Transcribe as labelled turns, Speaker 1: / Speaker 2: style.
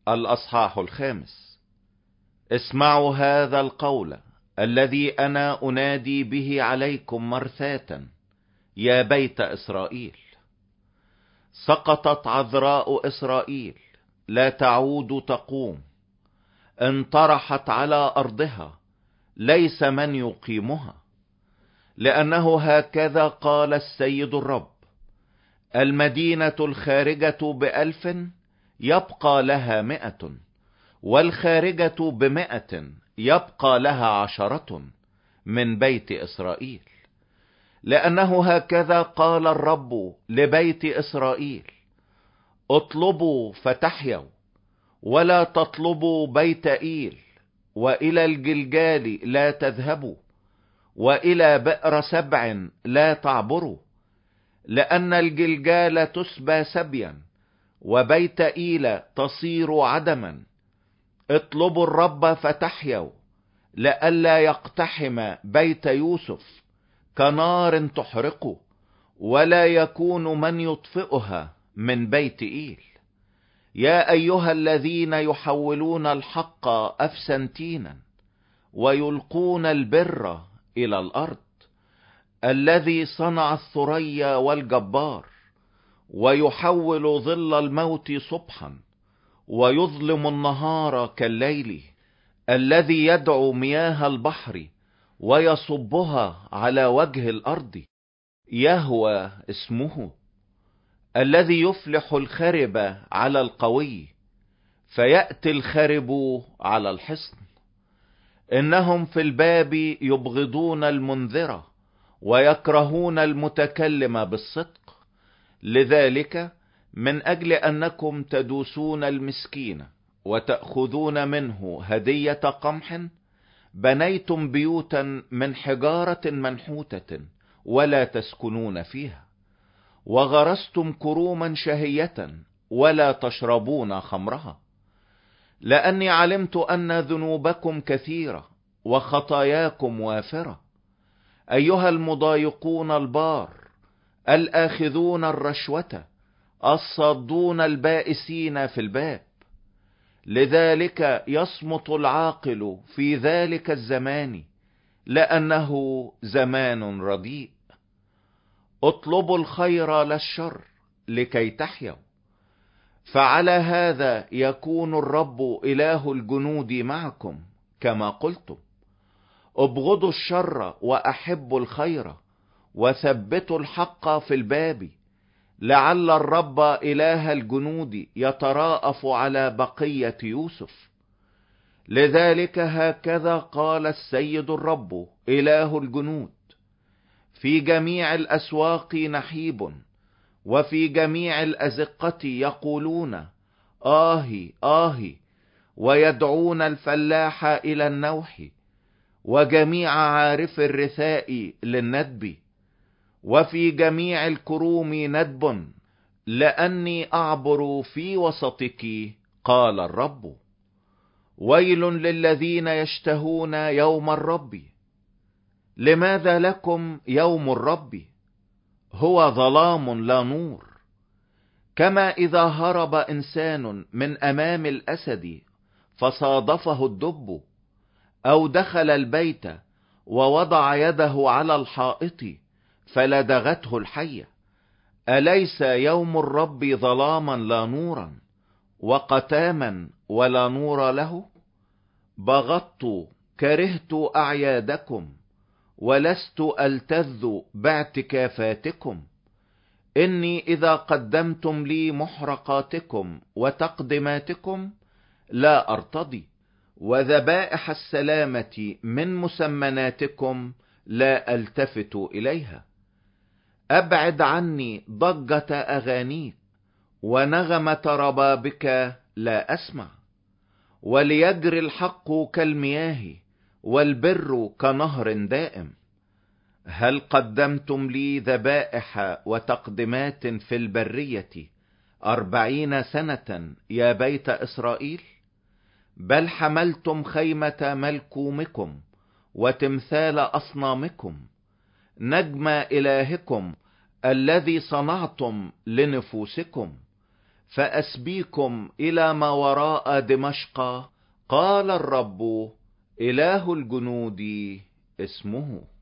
Speaker 1: الأصحاح 5. اسمعوا هذا القول الذي أنا أنادي به عليكم مرثاة يا بيت إسرائيل. سقطت عذراء إسرائيل لا تعود تقوم، انطرحت على أرضها ليس من يقيمها. لأنه هكذا قال السيد الرب: المدينة الخارجة ب1,000 يبقى لها 100، والخارجة ب100 يبقى لها 10 من بيت إسرائيل. لأنه هكذا قال الرب لبيت إسرائيل: اطلبوا فتحيوا، ولا تطلبوا بيت إيل، وإلى الجلجال لا تذهبوا، وإلى بئر سبع لا تعبروا، لأن الجلجال تسبى سبيا، وبيت إيل تصير عدما. اطلبوا الرب فتحيوا، لئلا يقتحم بيت يوسف كنار تحرقه، ولا يكون من يطفئها من بيت إيل. يا أيها الذين يحولون الحق أفسنتينا، ويلقون البر إلى الأرض، الذي صنع الثريا والجبار، ويحول ظل الموت صبحا، ويظلم النهار كالليل، الذي يدعو مياه البحر ويصبها على وجه الأرض. يهوى اسمه، الذي يفلح الخرب على القوي، فيأتي الخرب على الحصن. إنهم في الباب يبغضون المنذرة، ويكرهون المتكلم بالصدق. لذلك من أجل أنكم تدوسون المسكين وتأخذون منه هدية قمح، بنيتم بيوتا من حجارة منحوتة ولا تسكنون فيها، وغرستم كروما شهية ولا تشربون خمرها. لأني علمت أن ذنوبكم كثيرة وخطاياكم وافرة، أيها المضايقون البار، الآخذون الرشوة، الصادون البائسين في الباب. لذلك يصمت العاقل في ذلك الزمان، لأنه زمان رديء. اطلبوا الخير لا الشر لكي تحيوا، فعلى هذا يكون الرب إله الجنود معكم كما قلتم. ابغضوا الشر وأحبوا الخير، وثبتوا الحق في الباب، لعل الرب إله الجنود يتراءف على بقية يوسف. لذلك هكذا قال السيد الرب إله الجنود: في جميع الأسواق نحيب، وفي جميع الأزقة يقولون آهي آهي، ويدعون الفلاح إلى النوح، وجميع عارف الرثاء للندب، وفي جميع الكروم ندب، لأني أعبر في وسطك، قال الرب. ويل للذين يشتهون يوم الرب. لماذا لكم يوم الرب؟ هو ظلام لا نور. كما إذا هرب إنسان من أمام الأسد فصادفه الدب، أو دخل البيت ووضع يده على الحائط فلدغته الحية. أليس يوم الرب ظلاما لا نورا، وقتاما ولا نور له؟ بغضت كرهت أعيادكم، ولست ألتذ باعتكافاتكم. إني إذا قدمتم لي محرقاتكم وتقدماتكم لا أرتضي، وذبائح السلامة من مسمناتكم لا ألتفت إليها. أبعد عني ضجة أغانيك، ونغمة ربابك لا أسمع. وليجري الحق كالمياه، والبر كنهر دائم. هل قدمتم لي ذبائح وتقدمات في البرية 40 سنة يا بيت إسرائيل؟ بل حملتم خيمة ملكومكم وتمثال أصنامكم، نجم إلهكم الذي صنعتم لنفوسكم، فأسبيكم إلى ما وراء دمشق، قال الرب إله الجنود اسمه.